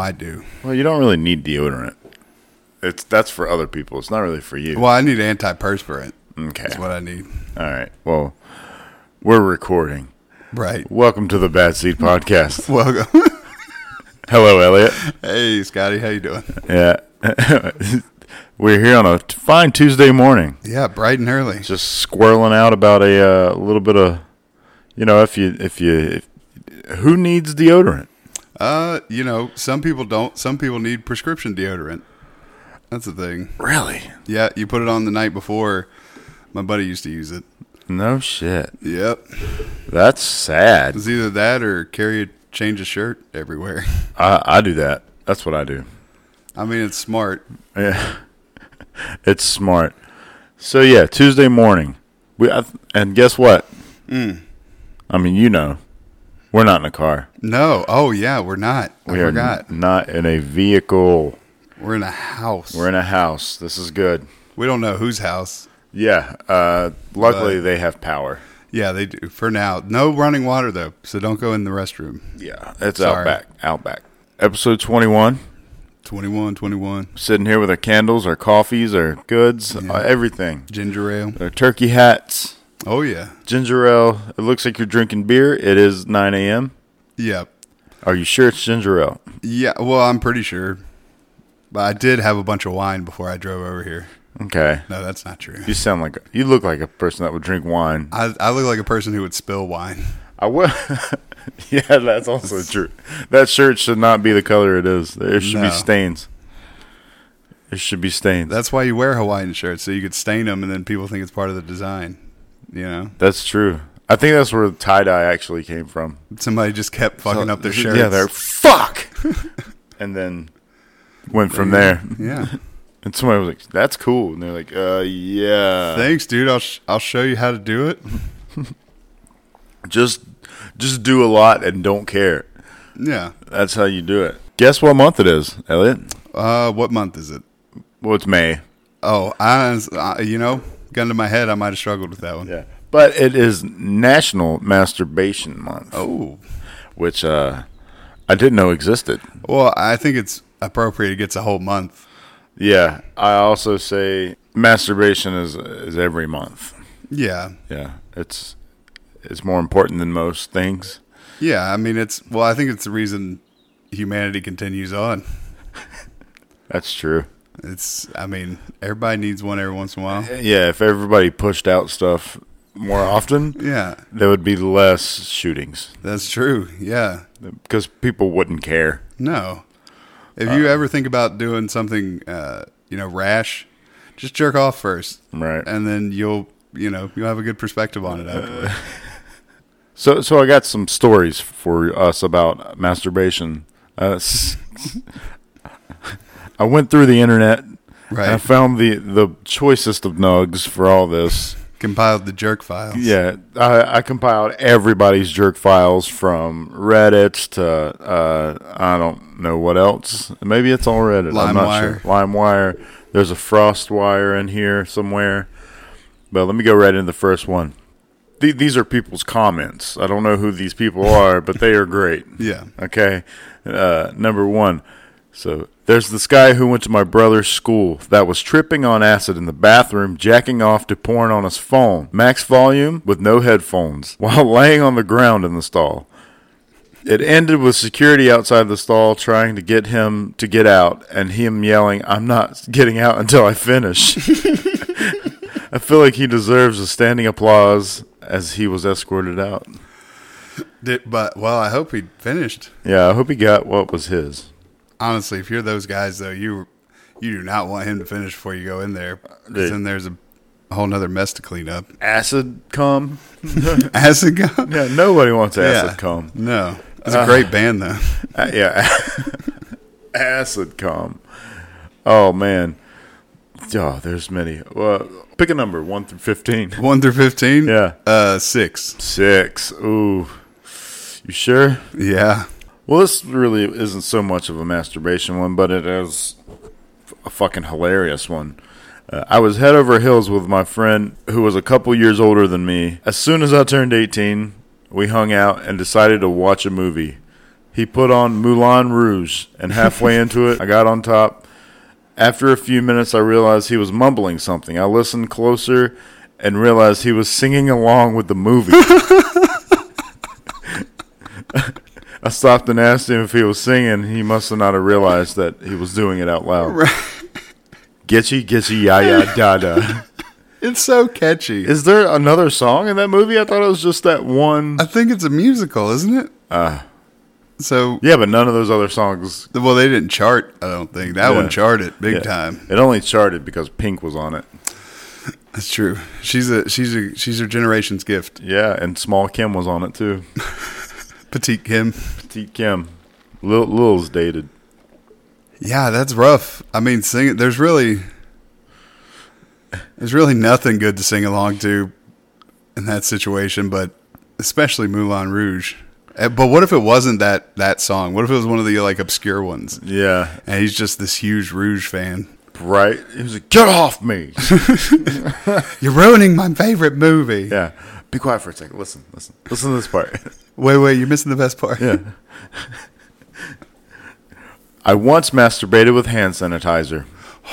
I do. Well, you don't really need deodorant. That's for other people. It's not really for you. Well, I need antiperspirant. Okay. That's what I need. All right. Well, we're recording. Right. Welcome to the Bad Seed Podcast. Welcome. Hello, Elliot. Hey, Scotty. How you doing? Yeah. We're here on a fine Tuesday morning. Yeah, bright and early. Just squirreling out about a little bit of, who needs deodorant? Some people don't. Some people need prescription deodorant. That's the thing. Really? Yeah, you put it on the night before. My buddy used to use it. No shit. Yep. That's sad. It's either that or carry a change of shirt everywhere. I do that. That's what I do. I mean, it's smart. Yeah. It's smart. So, yeah, Tuesday morning. And guess what? I mean, we're not in a car. No. Oh, yeah, we're not. I forgot. We are not in a vehicle. We're in a house. We're in a house. This is good. We don't know whose house. Yeah. Luckily, they have power. Yeah, they do. For now. No running water, though, so don't go in the restroom. Yeah. It's Sorry. Outback. Episode 21. 21. Sitting here with our candles, our coffees, our goods, everything. Ginger ale. Our turkey hats. Oh, yeah. Ginger ale. It looks like you're drinking beer. It is 9 a.m. Yep. Are you sure it's ginger ale? Yeah, well, I'm pretty sure. But I did have a bunch of wine before I drove over here. Okay. No, that's not true. You look like a person that would drink wine. I look like a person who would spill wine. I will. Yeah, that's also true. That shirt should not be the color it is. There should be stains. There should be stains. That's why you wear Hawaiian shirts, so you could stain them, and then people think it's part of the design. That's true. I think that's where tie-dye actually came from. Somebody just kept fucking up their shirts. Yeah, they're fuck! And then went from there. Yeah. And somebody was like, that's cool. And they're like, yeah. Thanks, dude. I'll show you how to do it. Just do a lot and don't care. Yeah. That's how you do it. Guess what month it is, Elliot? What month is it? Well, it's May. Oh, gun to my head, I might have struggled with that one. Yeah. But it is National Masturbation Month. Oh. Which I didn't know existed. Well, I think it's appropriate. It gets a whole month. Yeah. I also say masturbation is every month. Yeah. Yeah. It's more important than most things. Yeah. I mean, I think it's the reason humanity continues on. That's true. Everybody needs one every once in a while. Yeah. If everybody pushed out stuff more often, yeah, there would be less shootings. That's true. Yeah. Because people wouldn't care. No. If you ever think about doing something, rash, just jerk off first. Right. And then you'll have a good perspective on it afterward. So I got some stories for us about masturbation. I went through the internet. Right. And I found the choicest of nugs for all this. Compiled the jerk files. Yeah, I compiled everybody's jerk files from Reddit to I don't know what else. Maybe it's all Reddit. I'm not sure. LimeWire. There's a FrostWire in here somewhere. But let me go right into the first one. These are people's comments. I don't know who these people are, but they are great. Yeah. Okay. Number one. So there's this guy who went to my brother's school that was tripping on acid in the bathroom, jacking off to porn on his phone, max volume with no headphones, while laying on the ground in the stall. It ended with security outside the stall trying to get him to get out, and him yelling, "I'm not getting out until I finish." I feel like he deserves a standing applause as he was escorted out. I hope he finished. Yeah, I hope he got what was his. Honestly, if you're those guys, though, you do not want him to finish before you go in there. Because then there's a whole nother mess to clean up. Acid cum? Acid cum? Yeah, nobody wants acid cum. No. It's a great band, though. Yeah. Acid cum. Oh, man. Oh, there's many. Well, pick a number, 1 through 15. 1 through 15? Yeah. 6. 6. Ooh. You sure? Yeah. Well, this really isn't so much of a masturbation one, but it is a fucking hilarious one. I was head over heels with my friend who was a couple years older than me. As soon as I turned 18, we hung out and decided to watch a movie. He put on Moulin Rouge, and halfway into it, I got on top. After a few minutes, I realized he was mumbling something. I listened closer and realized he was singing along with the movie. I stopped and asked him if he was singing. He must have not have realized that he was doing it out loud. Right. Gitchy, gitchy, ya, ya, da, da. It's so catchy. Is there another song in that movie? I thought it was just that one. I think it's a musical, isn't it? So yeah, but none of those other songs. Well, they didn't chart. I don't think that one charted big time. It only charted because Pink was on it. That's true. She's her generation's gift. Yeah, and Small Kim was on it too. Petite Kim. Petite Kim. Lil's dated. Yeah, that's rough. I mean, sing. There's really nothing good to sing along to in that situation, but especially Moulin Rouge. But what if it wasn't that song? What if it was one of the like obscure ones? Yeah. And he's just this huge Rouge fan. Right. He was like, "Get off me. You're ruining my favorite movie." Yeah. Be quiet for a second. Listen to this part. Wait, you're missing the best part. Yeah. I once masturbated with hand sanitizer.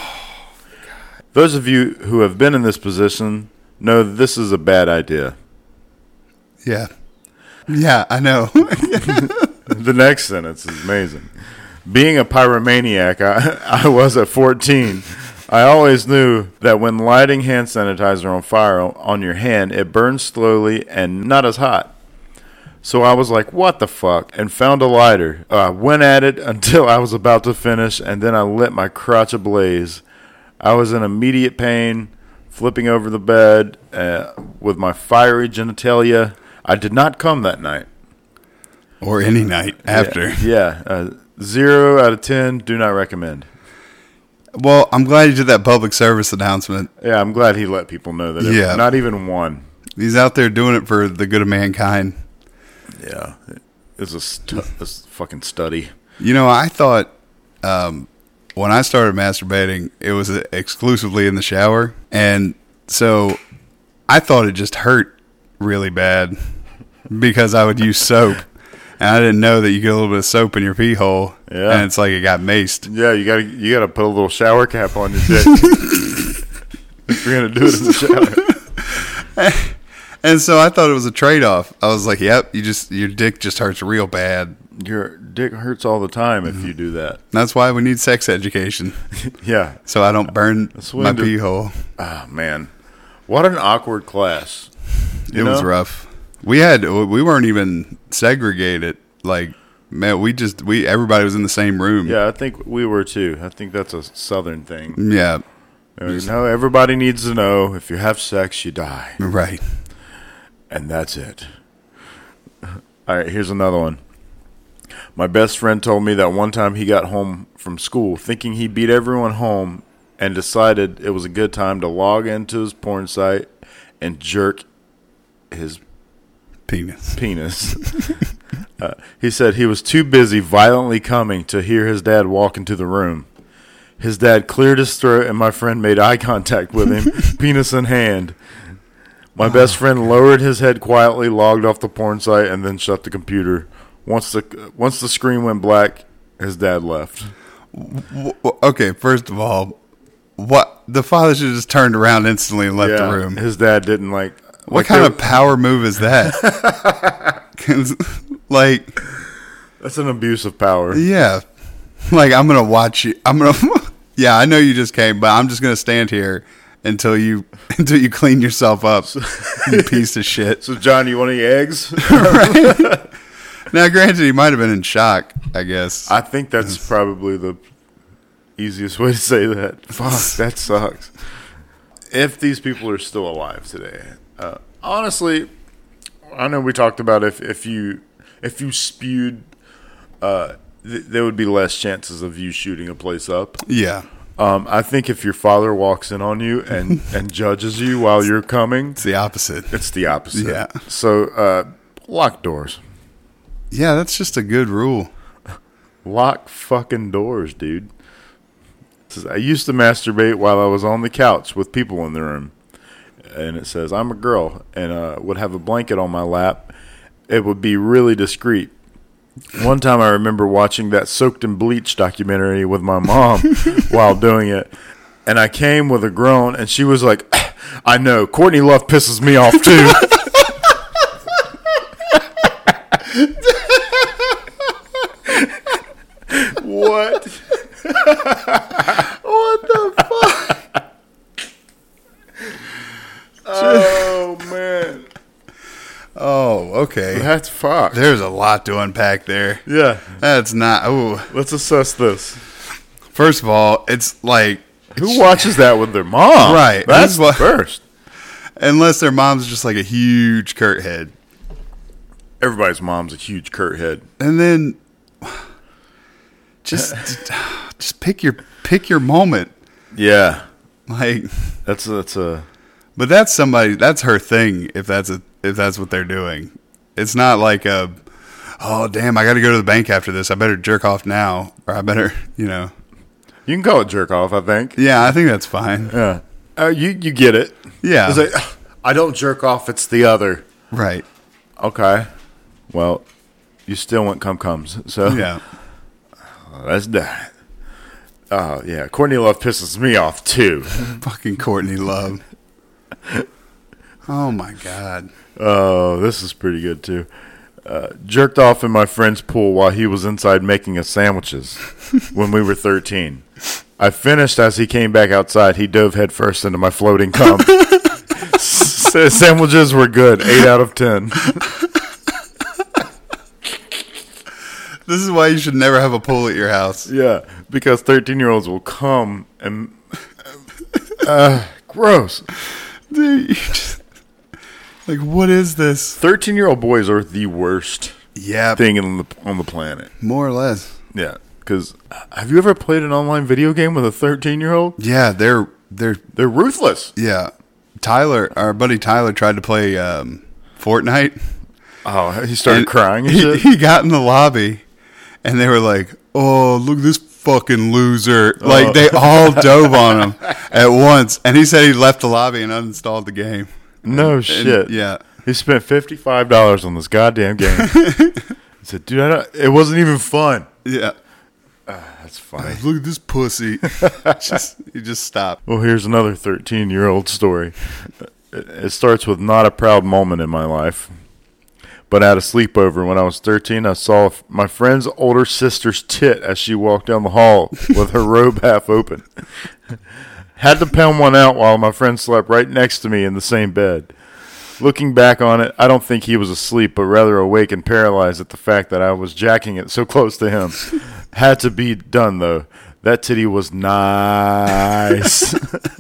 Those of you who have been in this position know that this is a bad idea. Yeah. Yeah, I know. The next sentence is amazing. Being a pyromaniac, I was at 14. I always knew that when lighting hand sanitizer on fire on your hand, it burns slowly and not as hot. So I was like, what the fuck? And found a lighter. I went at it until I was about to finish, and then I lit my crotch ablaze. I was in immediate pain, flipping over the bed with my fiery genitalia. I did not come that night. Or any night after. Yeah. 0 out of 10, do not recommend. Well, I'm glad you did that public service announcement. Yeah, I'm glad he let people know that. Yeah. Not even one. He's out there doing it for the good of mankind. Yeah. It's a fucking study. You know, I thought when I started masturbating, it was exclusively in the shower. And so I thought it just hurt really bad because I would use soap. And I didn't know that you get a little bit of soap in your pee hole. Yeah. And it's like it got maced. Yeah, you gotta put a little shower cap on your dick. If you're gonna do it in the shower. And so I thought it was a trade-off. I was like, "Yep, your dick just hurts real bad. Your dick hurts all the time if you do that." That's why we need sex education. Yeah, so I don't burn my pee hole. Oh man, what an awkward class! It was rough. We weren't even segregated. Like, man, everybody was in the same room. Yeah, I think we were too. I think that's a Southern thing. Yeah, everybody needs to know if you have sex, you die. Right. And that's it. All right, here's another one. My best friend told me that one time he got home from school thinking he beat everyone home and decided it was a good time to log into his porn site and jerk his penis. He said he was too busy violently coming to hear his dad walk into the room. His dad cleared his throat and my friend made eye contact with him, penis in hand. My best friend lowered his head quietly, logged off the porn site, and then shut the computer. Once the screen went black, his dad left. Okay, first of all, what the father should have just turned around instantly and left the room. His dad didn't like. What kind of power move is that? Like, that's an abuse of power. Yeah, like I'm gonna watch you. Yeah, I know you just came, but I'm just gonna stand here until you clean yourself up, you piece of shit. So, John, you want any eggs? Right? Now, granted, he might have been in shock, I guess. I think that's probably the easiest way to say that. Fuck, that sucks. If these people are still alive today, honestly, I know we talked about if you spewed, there would be less chances of you shooting a place up. Yeah. I think if your father walks in on you and judges you while you're coming, it's the opposite. It's the opposite. Yeah. So, lock doors. Yeah, that's just a good rule. Lock fucking doors, dude. Says, I used to masturbate while I was on the couch with people in the room. And it says, I'm a girl and would have a blanket on my lap. It would be really discreet. One time I remember watching that Soaked in Bleach documentary with my mom while doing it. And I came with a groan, and she was like, I know, Courtney Love pisses me off too. What? What the fuck? Oh, man. Oh, okay. That's fucked. There's a lot to unpack there. Yeah. That's not. Ooh. Let's assess this. First of all, it's like. Who watches that with their mom? Right. That's the first. Unless their mom's just like a huge Kurt head. Everybody's mom's a huge Kurt head. And then just pick your moment. Yeah. Like That's a but that's her thing if that's what they're doing. It's not like oh damn, I got to go to the bank after this. I better jerk off now, or I better, You can call it jerk off, I think. Yeah, I think that's fine. Yeah. You get it. Yeah. It's like, I don't jerk off, it's the other. Right. Okay. Well, you still want cum-cums. So Yeah. That's that. Oh, yeah. Courtney Love pisses me off, too. Fucking Courtney Love. Oh, my God. Oh, this is pretty good, too. Jerked off in my friend's pool while he was inside making us sandwiches when we were 13. I finished as he came back outside. He dove headfirst into my floating cum. Sandwiches were good. 8 out of 10. This is why you should never have a pool at your house. Yeah, because 13-year-olds will come and... gross. Dude, like, what is this? 13-year-old boys are the worst Yeah. thing on the planet. More or less. Yeah, because have you ever played an online video game with a 13-year-old? Yeah, they're ruthless. yeah. Our buddy Tyler tried to play Fortnite. Oh, he started crying and shit? He got in the lobby, and they were like, "Oh, look at this fucking loser!" Like they all dove on him at once, and he said he left the lobby and uninstalled the game. No shit. Yeah, he spent $55 on this goddamn game. He said, "Dude, it wasn't even fun." yeah. That's funny. Look at this pussy. He just stopped. Well, here's another 13-year-old story. It starts with not a proud moment in my life. But at a sleepover when I was 13, I saw my friend's older sister's tit as she walked down the hall with her robe half open. Had to pound one out while my friend slept right next to me in the same bed. Looking back on it, I don't think he was asleep, but rather awake and paralyzed at the fact that I was jacking it so close to him. Had to be done, though. That titty was nice.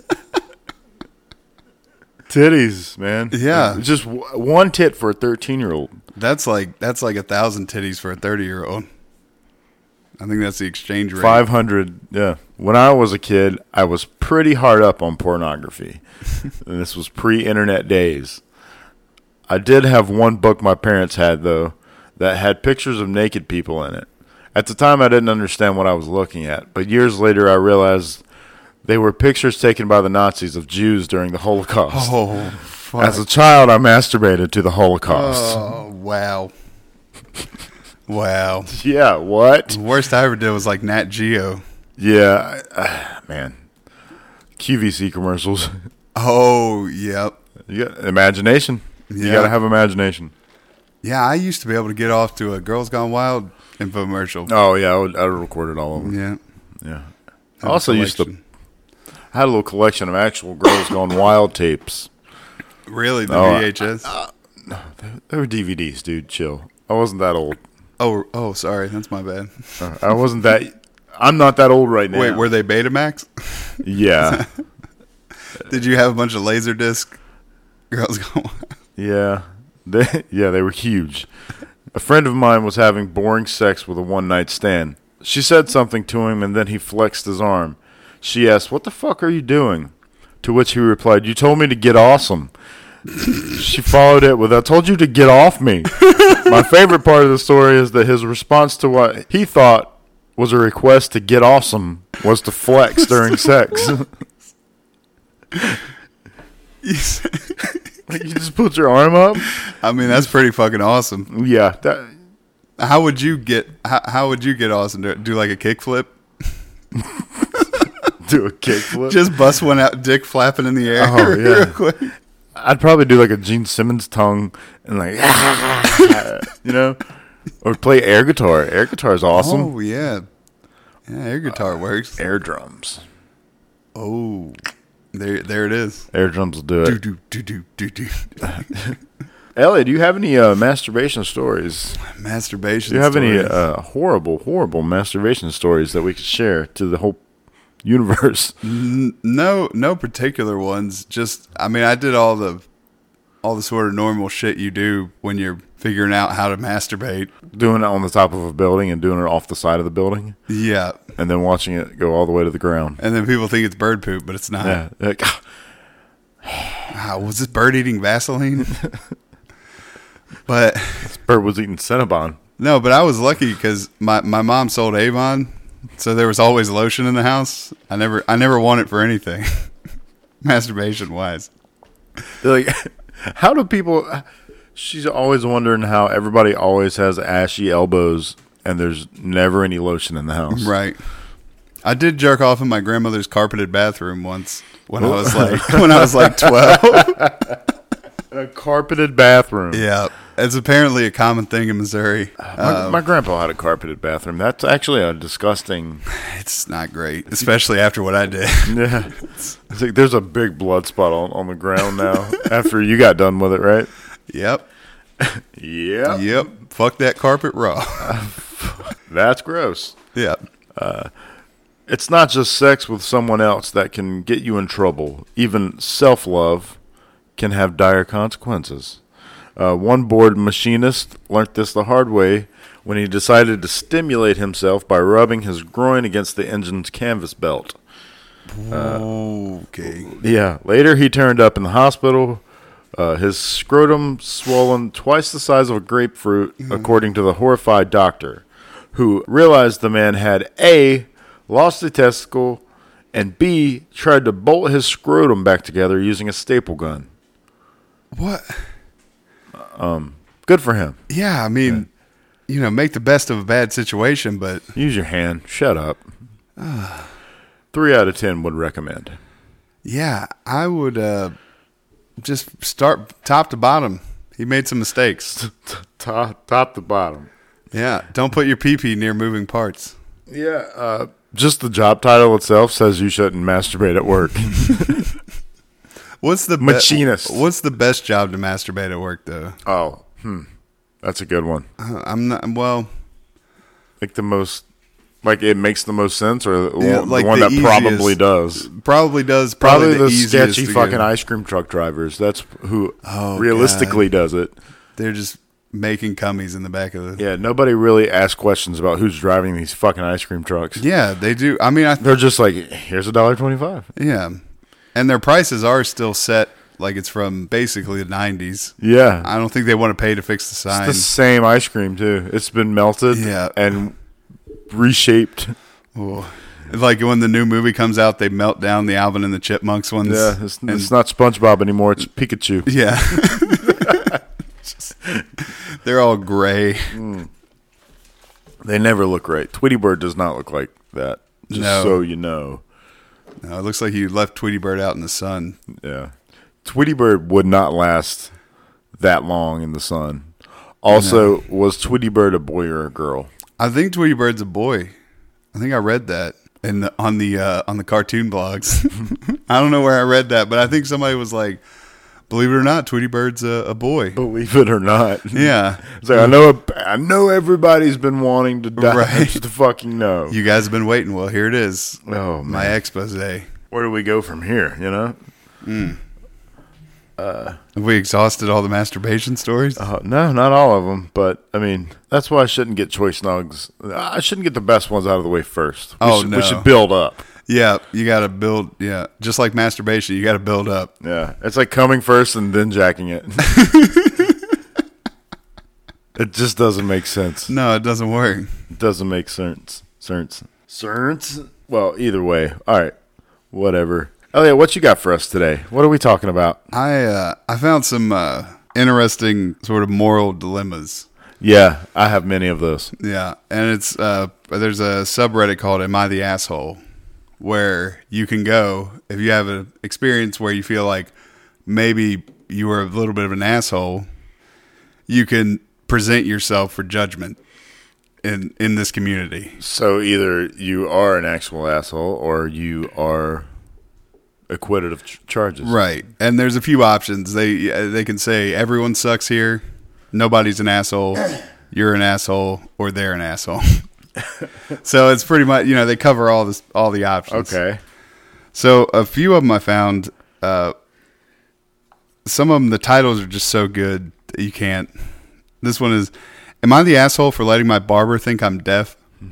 Titties, man. Yeah. Just one tit for a 13-year-old. That's like 1,000 titties for a 30-year-old. I think that's the exchange rate. 500, yeah. When I was a kid, I was pretty hard up on pornography. And this was pre-internet days. I did have one book my parents had, though, that had pictures of naked people in it. At the time, I didn't understand what I was looking at, but years later, I realized they were pictures taken by the Nazis of Jews during the Holocaust. Oh, fuck. As a child, I masturbated to the Holocaust. Oh, wow. Wow. Yeah, what? The worst I ever did was like Nat Geo. Yeah, man. QVC commercials. Oh, yep. You got imagination. You Yeah. got to have imagination. Yeah, I used to be able to get off to a Girls Gone Wild infomercial. Oh, yeah, I recorded all of them. Yeah. Yeah. I Have a also used to... collection. I had a little collection of actual Girls Gone Wild tapes. Really? The Oh, VHS? They were DVDs, dude. Chill. I wasn't that old. Oh, sorry. That's my bad. I wasn't that... I'm not that old right now. Wait, were they Betamax? Yeah. Did you have a bunch of Laserdisc Girls Gone Wild? Yeah. They were huge. A friend of mine was having boring sex with a one-night stand. She said something to him, and then he flexed his arm. She asked, "What the fuck are you doing?" To which he replied, "You told me to get awesome." She followed it with, "I told you to get off me." My favorite part of the story is that his response to what he thought was a request to get awesome was to flex during sex. You Like, you just put your arm up? I mean, that's pretty fucking awesome. Yeah. How would you get Austin to do like a kickflip? Do a kickflip? Just bust one out, dick flapping in the air. Oh, yeah. Real quick. I'd probably do like a Gene Simmons tongue and like, you know, or play air guitar. Air guitar is awesome. Oh yeah, air guitar works. Air drums. Oh, there it is. Air drums will do it. Do. Elliot, do you have any masturbation stories? Masturbation. Do you have stories. any horrible masturbation stories that we could share to the whole universe? No particular ones. Just, I mean, I did all the sort of normal shit you do when you're figuring out how to masturbate. Doing it on the top of a building and doing it off the side of the building. Yeah. And then watching it go all the way to the ground. And then people think it's bird poop, but it's not. Yeah. Like, was this bird eating Vaseline? But this bird was eating Cinnabon. No, but I was lucky because my mom sold Avon, so there was always lotion in the house. I never want it for anything, masturbation wise. They're like, how do people? She's always wondering how everybody always has ashy elbows and there's never any lotion in the house. Right. I did jerk off in my grandmother's carpeted bathroom once when I was like 12. A carpeted bathroom. Yeah, it's apparently a common thing in Missouri. My grandpa had a carpeted bathroom. That's actually a disgusting. It's not great, especially after what I did. Yeah, it's like there's a big blood spot on the ground now. After you got done with it, right? Yep. Yep. Fuck that carpet raw. That's gross. Yeah. It's not just sex with someone else that can get you in trouble. Even self-love can have dire consequences. One bored machinist learnt this the hard way when he decided to stimulate himself by rubbing his groin against the engine's canvas belt. Okay. Yeah. Later, he turned up in the hospital. His scrotum swollen twice the size of a grapefruit, according to the horrified doctor, who realized the man had A, lost a testicle, and B, tried to bolt his scrotum back together using a staple gun. What? Good for him. Yeah, I mean, make the best of a bad situation, but Use your hand. Shut up. 3 out of 10 would recommend. yeah, I would just start top to bottom. He made some mistakes. Top to bottom. Yeah, don't put your pee-pee near moving parts. Yeah. Just the job title itself says you shouldn't masturbate at work. What's the machinist? What's the best job to masturbate at work, though? Oh, that's a good one. I'm not. Well, Like the most, like it makes the most sense, or Yeah, the like one the that probably easiest. does. probably does. Probably the easiest sketchy to fucking get. ice cream truck drivers. That's who Oh, realistically does it. They're just making cummies in the back of the. Yeah, nobody really asks questions about who's driving these fucking ice cream trucks. Yeah, they do. I mean, They're just like, here's $1.25. yeah, and their prices are still set. Like it's from basically the 90s. Yeah. I don't think they want to pay to fix the sign. It's the same ice cream, too. It's been melted and reshaped. Oh. Like when the new movie comes out, they melt down the Alvin and the Chipmunks ones. Yeah, it's not SpongeBob anymore. It's Pikachu. Yeah. They're all gray. They never look right. Tweety Bird does not look like that. Just No. so you know. No, it looks like you left Tweety Bird out in the sun. Yeah. Tweety Bird would not last that long in the sun. Also, was Tweety Bird a boy or a girl? I think Tweety Bird's a boy. I think I read that on the cartoon blogs. I don't know where I read that, but I think somebody was like, "Believe it or not, Tweety Bird's a boy." Believe it or not. Yeah, It's like, I know everybody's been wanting to die. Right. Just to fucking know. you guys have been waiting. Well, here it is. Oh, man. My expose. Where do we go from here, you know? Have we exhausted all the masturbation stories? No, not all of them, but I mean, that's why I shouldn't get choice nugs. I shouldn't get the best ones out of the way first. We should build up. Yeah, you got to build. Yeah, just like masturbation, you got to build up. Yeah, it's like coming first and then jacking it. It just doesn't make sense. No, it doesn't work. It doesn't make sense. Well, either way. All right, whatever. Elliot, what you got for us today? What are we talking about? I found some interesting sort of moral dilemmas. Yeah, I have many of those. Yeah, and it's there's a subreddit called "Am I the Asshole," where you can go if you have an experience where you feel like maybe you were a little bit of an asshole. You can present yourself for judgment in this community. So either you are an actual asshole or you are acquitted of charges. Right. And there's a few options. They can say everyone sucks here, nobody's an asshole, you're an asshole, or they're an asshole. So it's pretty much, they cover all the options. Okay. So a few of them I found, some of them, the titles are just so good that you can't. This one is, am I the asshole for letting my barber think I'm deaf?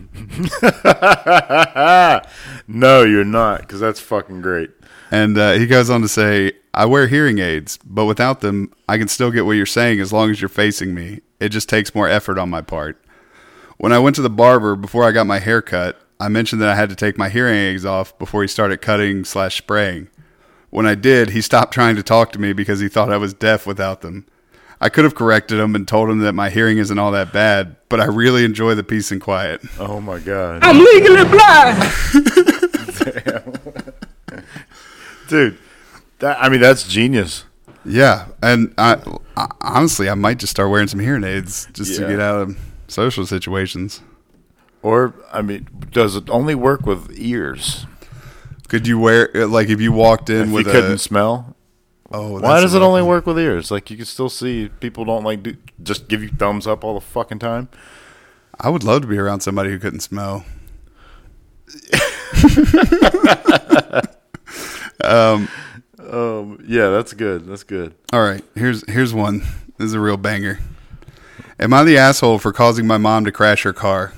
No, you're not, because that's fucking great. And he goes on to say, I wear hearing aids, but without them, I can still get what you're saying as long as you're facing me. It just takes more effort on my part. When I went to the barber before I got my hair cut, I mentioned that I had to take my hearing aids off before he started cutting/spraying. When I did, he stopped trying to talk to me because he thought I was deaf without them. I could have corrected him and told him that my hearing isn't all that bad, but I really enjoy the peace and quiet. Oh my God. I'm legally blind. Damn. Dude, that's genius. Yeah, and I honestly, I might just start wearing some hearing aids just to get out of social situations. Or, does it only work with ears? Could you wear, like, if you walked in If you couldn't smell? Oh, why does it only work with ears? Like, you can still see people don't just give you thumbs up all the fucking time. I would love to be around somebody who couldn't smell. Yeah, that's good. That's good. All right, here's one. This is a real banger. Am I the asshole for causing my mom to crash her car?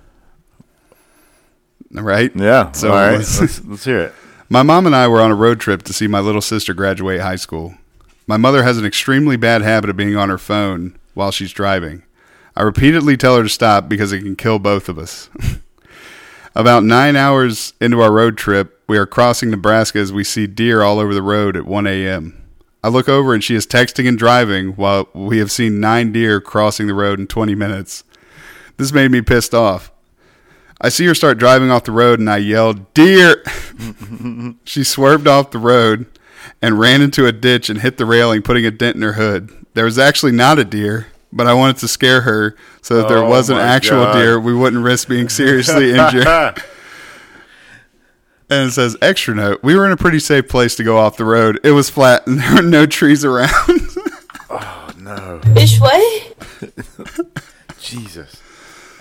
Right? Yeah. So all right. Let's hear it. My mom and I were on a road trip to see my little sister graduate high school. My mother has an extremely bad habit of being on her phone while she's driving. I repeatedly tell her to stop because it can kill both of us. About 9 hours into our road trip, we are crossing Nebraska as we see deer all over the road at 1 a.m. I look over and she is texting and driving while we have seen 9 deer crossing the road in 20 minutes. This made me pissed off. I see her start driving off the road and I yelled, "Deer!" She swerved off the road and ran into a ditch and hit the railing, putting a dent in her hood. There was actually not a deer, but I wanted to scare her so that there was an actual deer. We wouldn't risk being seriously injured. And it says, extra note, we were in a pretty safe place to go off the road. It was flat and there were no trees around. Oh, no. Which way? Jesus.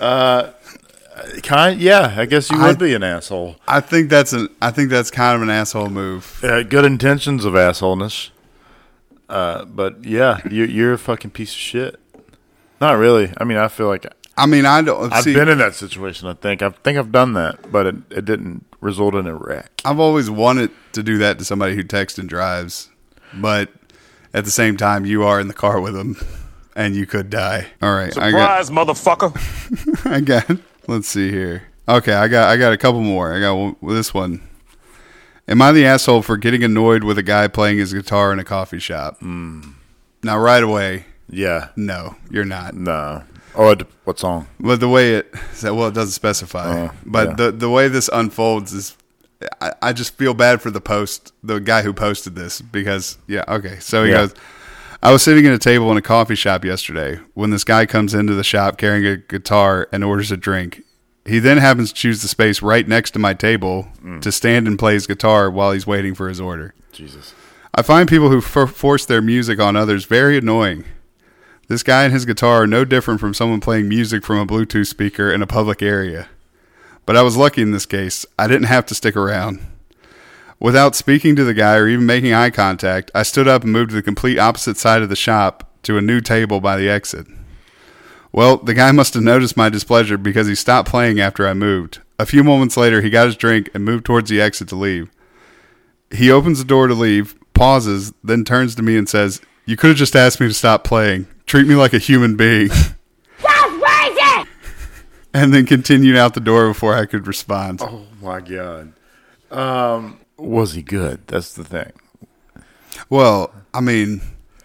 I guess you would be an asshole. I think that's kind of an asshole move. Good intentions of assholeness. But yeah, you're a fucking piece of shit. Not really. I feel like I don't. I've been in that situation. I think I've done that, but it didn't result in a wreck. I've always wanted to do that to somebody who texts and drives, but at the same time, you are in the car with them, and you could die. All right, Surprise, motherfucker! I got. Let's see here. Okay, I got a couple more. I got this one. Am I the asshole for getting annoyed with a guy playing his guitar in a coffee shop? Now, right away, Yeah. no, you're not. No. Oh, what song? But the way it doesn't specify. But yeah. the way this unfolds is, I just feel bad for the guy who posted this because, So he goes, I was sitting at a table in a coffee shop yesterday when this guy comes into the shop carrying a guitar and orders a drink. He then happens to choose the space right next to my table to stand and play his guitar while he's waiting for his order. Jesus. I find people who force their music on others very annoying. This guy and his guitar are no different from someone playing music from a Bluetooth speaker in a public area. But I was lucky in this case. I didn't have to stick around. Without speaking to the guy or even making eye contact, I stood up and moved to the complete opposite side of the shop to a new table by the exit. Well, the guy must have noticed my displeasure because he stopped playing after I moved. A few moments later, he got his drink and moved towards the exit to leave. He opens the door to leave, pauses, then turns to me and says, "You could have just asked me to stop playing. Treat me like a human being." That's crazy! And then continued out the door before I could respond. Oh, my God. Was he good? That's the thing. Well,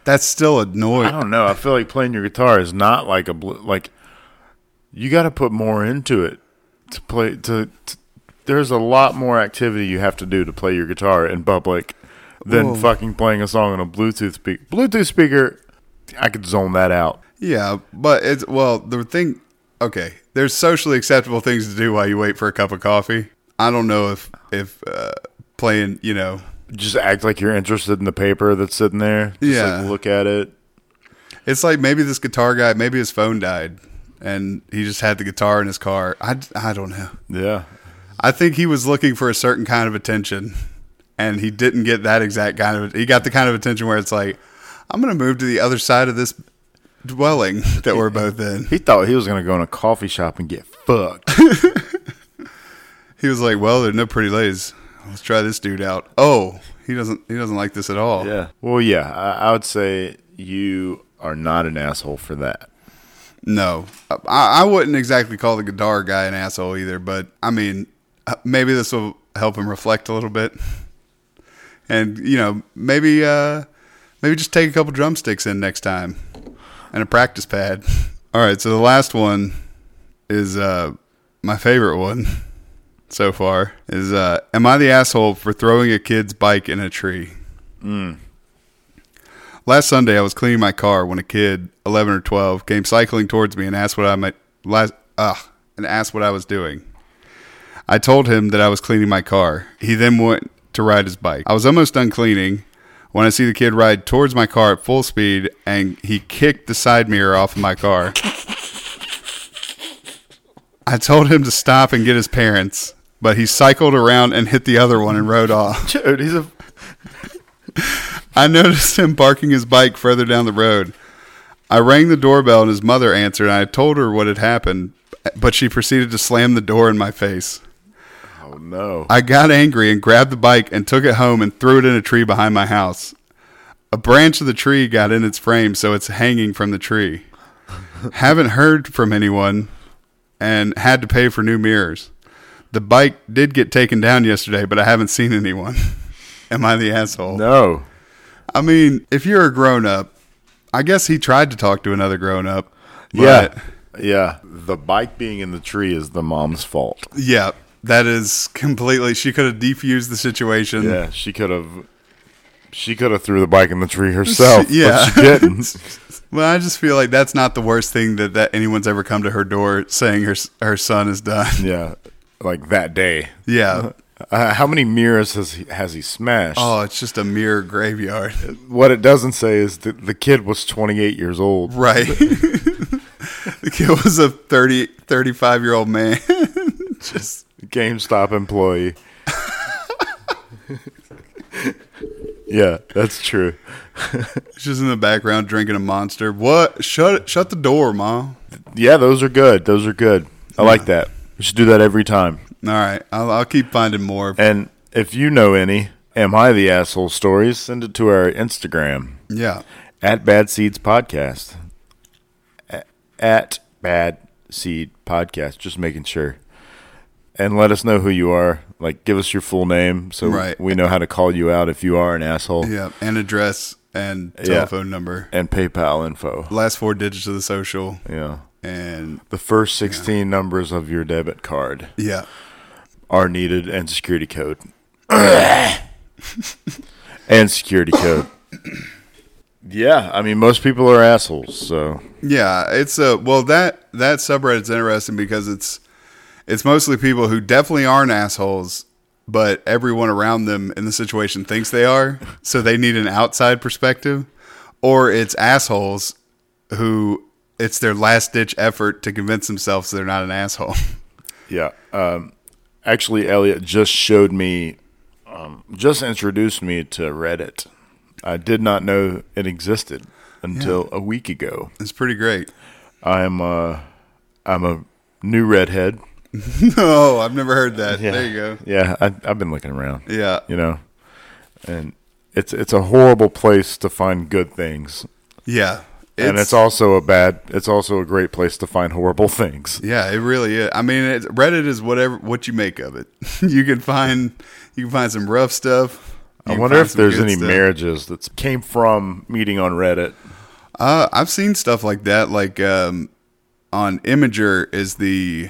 That's still I annoying. don't know. I feel like playing your guitar is not like like you got to put more into it to play. There's a lot more activity you have to do to play your guitar in public than Whoa. fucking playing a song on a Bluetooth speaker. Bluetooth speaker, I could zone that out. Yeah, but it's the thing. Okay, there's socially acceptable things to do while you wait for a cup of coffee. I don't know if playing, Just act like you're interested in the paper that's sitting there. Just Yeah. like look at it. it's like maybe this guitar guy, maybe his phone died and he just had the guitar in his car. I don't know. Yeah. I think he was looking for a certain kind of attention, and he didn't get that exact kind of. He got the kind of attention where it's like, I'm going to move to the other side of this dwelling that we're both in. He thought he was going to go in a coffee shop and get fucked. He was like, well, there's no pretty ladies. Let's try this dude out. Oh, he doesn't like this at all. Yeah. Well, yeah, I would say you are not an asshole for that. No, I wouldn't exactly call the guitar guy an asshole either, but I mean, maybe this will help him reflect a little bit. And, maybe just take a couple drumsticks in next time and a practice pad. All right, so the last one is my favorite one so far is, am I the asshole for throwing a kid's bike in a tree? Last Sunday, I was cleaning my car when a kid, 11 or 12, came cycling towards me and asked what I was doing. I told him that I was cleaning my car. He then went to ride his bike. I was almost done cleaning when I see the kid ride towards my car at full speed, and he kicked the side mirror off of my car. I told him to stop and get his parents, but he cycled around and hit the other one and rode off. Dude, I noticed him parking his bike further down the road. I rang the doorbell and his mother answered, and I told her what had happened, but she proceeded to slam the door in my face. Oh, no. I got angry and grabbed the bike and took it home and threw it in a tree behind my house. A branch of the tree got in its frame, so it's hanging from the tree. Haven't heard from anyone and had to pay for new mirrors. The bike did get taken down yesterday, but I haven't seen anyone. Am I the asshole? No. I mean, if you're a grown-up, I guess he tried to talk to another grown-up. Yeah. Yeah. The bike being in the tree is the mom's fault. Yeah, that is completely... She could have defused the situation. Yeah, she could have threw the bike in the tree herself. Yeah. But she didn't. Well, I just feel like that's not the worst thing that anyone's ever come to her door saying her son is done. Yeah. Like that day. Yeah. How many mirrors has he smashed? Oh, it's just a mirror graveyard. What it doesn't say is that the kid was 28 years old. Right. The kid was a 35-year-old man. Just GameStop employee. Yeah, that's true. just in the background drinking a Monster. What? Shut the door, Mom. Yeah, those are good. Those are good. I like that. We should do that every time. All right. I'll keep finding more. And if you know any Am I the Asshole stories, send it to our Instagram. Yeah. At Bad Seeds Podcast. At Bad Seed Podcast. Just making sure. And let us know who you are. Like, give us your full name so Right. we know how to call you out if you are an asshole. Yeah. And address and telephone number. And PayPal info. Last 4 digits of the social. Yeah. And The first 16 numbers of your debit card yeah. are needed, and security code. And security code. Yeah, I mean, most people are assholes, so. Yeah, it's well that subreddit's interesting because it's mostly people who definitely aren't assholes, but everyone around them in the situation thinks they are, so they need an outside perspective, or it's assholes who it's their last ditch effort to convince themselves they're not an asshole. Yeah. Actually, Elliot just showed me, just introduced me to Reddit. I did not know it existed until a week ago. It's pretty great. I'm a new redhead. Oh, I've never heard that. Yeah. There you go. Yeah, I've been looking around. Yeah. You know, and it's a horrible place to find good things. Yeah. And it's also a great place to find horrible things. Yeah, it really is. I mean, Reddit is what you make of it. You can find some rough stuff. I You wonder find if some there's good any stuff. marriages that came from meeting on Reddit. I've seen stuff like that. Like on Imager is the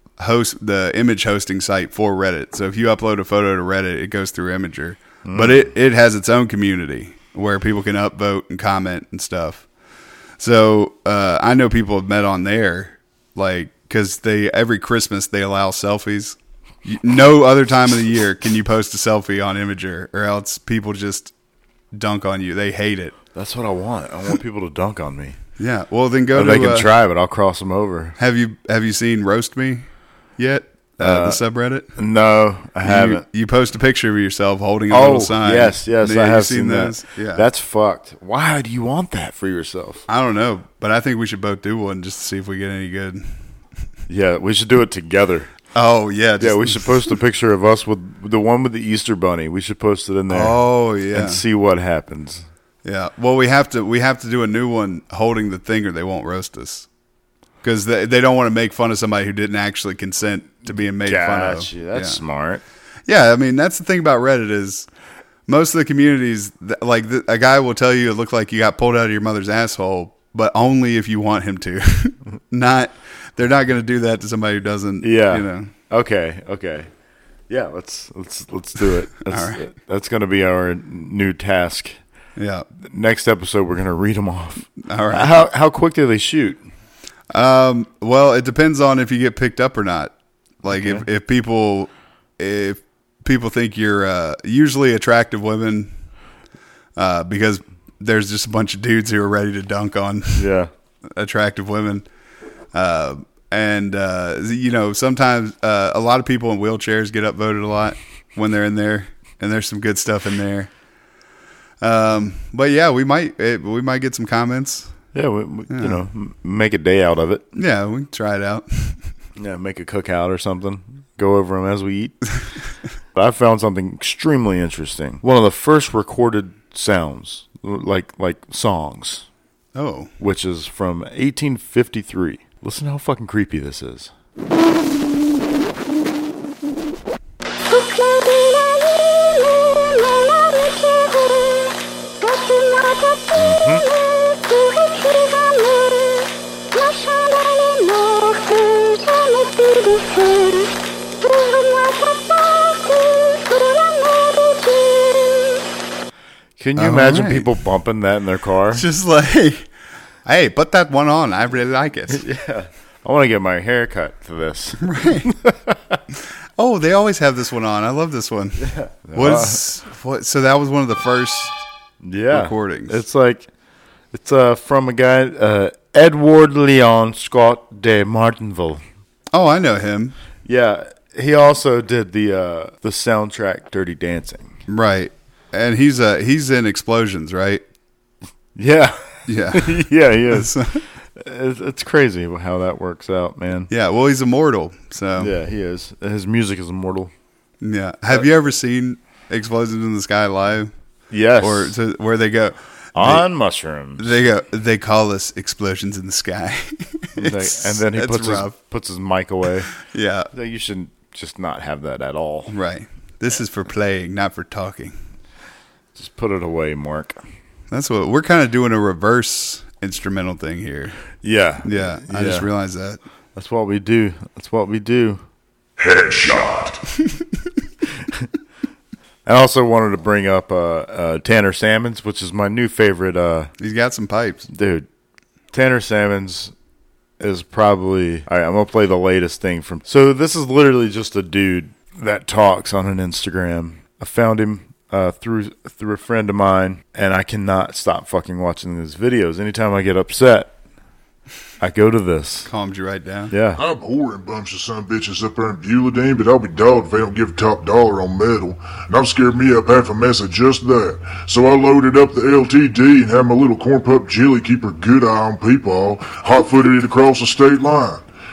image hosting site for Reddit. So if you upload a photo to Reddit, it goes through Imager. But it has its own community where people can upvote and comment and stuff. So I know people have met on there, like, because every Christmas they allow selfies. No other time of the year can you post a selfie on Imager, or else people just dunk on you. They hate it. That's what I want. I want people to dunk on me. Yeah. Well, then go Or to. they can try, but I'll cross them over. Have you seen Roast Me yet? The subreddit. No, I haven't. You post a picture of yourself holding a little sign. Yes, I Have have you seen those? that. Yeah. That's fucked. Why do you want that for yourself? I don't know, but I think we should both do one just to see if we get any good. Yeah, we should do it together. Oh yeah, Yeah, we should post a picture of us with the one with the Easter bunny. We should post it in there. Oh yeah, and see what happens. Yeah. Well, we have to do a new one holding the thing, or they won't roast us. Because they don't want to make fun of somebody who didn't actually consent to being made fun of. Gotcha. That's smart. Yeah, I mean, that's the thing about Reddit is most of the communities, like a guy will tell you it looked like you got pulled out of your mother's asshole, but only if you want him to. They're not going to do that to somebody who doesn't. Yeah. You know. Okay. Yeah, let's do it. All right. That's going to be our new task. Yeah. Next episode, we're going to read them off. All right. How quick do they shoot? Well, it depends on if you get picked up or not. Like if people think you're usually attractive women, because there's just a bunch of dudes who are ready to dunk on attractive women. And sometimes a lot of people in wheelchairs get upvoted a lot when they're in there, and there's some good stuff in there. But yeah, we might get some comments. Yeah, make a day out of it. Yeah, we can try it out. Yeah, make a cookout or something. Go over them as we eat. But I found something extremely interesting. One of the first recorded sounds, like songs. Oh. Which is from 1853. Listen how fucking creepy this is. Can you imagine people bumping that in their car? Just like, hey, put that one on. I really like it. Yeah. I want to get my hair cut to this. Right. Oh, they always have this one on. I love this one. Yeah. So that was one of the first recordings. It's from a guy, Edward Leon Scott de Martinville. Oh, I know him. Yeah. He also did the soundtrack Dirty Dancing. Right. And he's in Explosions, right? Yeah. Yeah. Yeah, he is. It's crazy how that works out, man. Yeah, well, he's immortal, so. Yeah, he is. His music is immortal. Yeah. Have you ever seen Explosions in the Sky live? Yes. Or where they go? On mushrooms. They call us Explosions in the Sky. And then he puts his mic away. Yeah. You should just not have that at all. Right. This is for playing, not for talking. Just put it away, Mark. That's what we're kind of doing, a reverse instrumental thing here. Yeah. Yeah. I just realized that. That's what we do. Headshot. I also wanted to bring up Tanner Salmons, which is my new favorite. He's got some pipes. Dude, Tanner Salmons is probably... All right, I'm going to play the latest thing from... So this is literally just a dude that talks on an Instagram. I found him through a friend of mine, and I cannot stop fucking watching his videos. Anytime I get upset, I go to this. Calms you right down. Yeah. I'm whoring bunch of son bitches up there in Beulah, but I'll be dogged if they don't give a top dollar on metal. And I've scared me up half a mess of just that. So I loaded up the LTD and had my little corn pup Jilly keep her good eye on people, hot-footed it across the state line.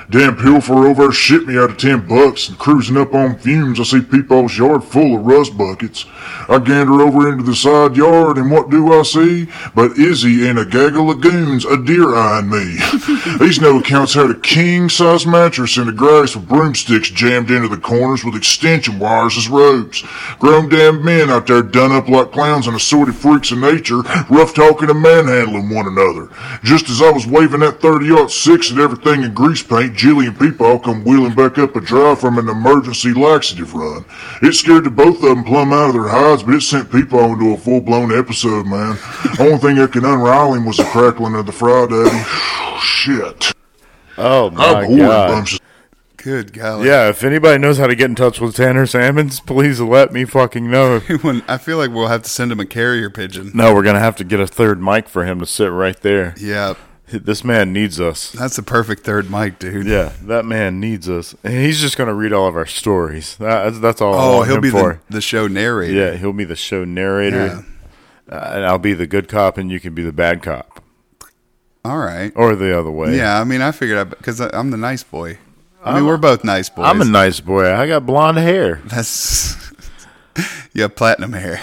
Damn pilfer over there shit me out of $10 and cruising up on fumes I see Peepaw's yard full of rust buckets. I gander over into the side yard and what do I see? But Izzy and a gaggle of goons a deer eyeing me. These no accounts had a king-size mattress in the grass with broomsticks jammed into the corners with extension wires as ropes. Grown damn men out there done up like clowns and assorted freaks of nature, rough talking and manhandling one another. Just as I was waving that 30-06 at everything in grease paint, Jilly and Peepaw come wheeling back up a drive from an emergency laxative run. It scared the both of them plumb out of their hides, but it sent Peepaw into a full-blown episode, man. Only thing that could unrile him was the crackling of the fry daddy. Shit. Oh, my I'm God. bunches. Good golly. Yeah, if anybody knows how to get in touch with Tanner Salmons, please let me fucking know. I feel like we'll have to send him a carrier pigeon. No, we're going to have to get a third mic for him to sit right there. Yeah, This man needs us. that's the perfect third mic, dude. Yeah, that man needs us. And he's just going to read all of our stories. That's all I Oh, want he'll him be for. the show narrator. Yeah, he'll be the show narrator. And I'll be the good cop and you can be the bad cop. All right. Or the other way. Yeah, I mean, I figured because I'm the nice boy. I mean, we're both nice boys. I'm a nice boy. I got blonde hair. That's you have platinum hair.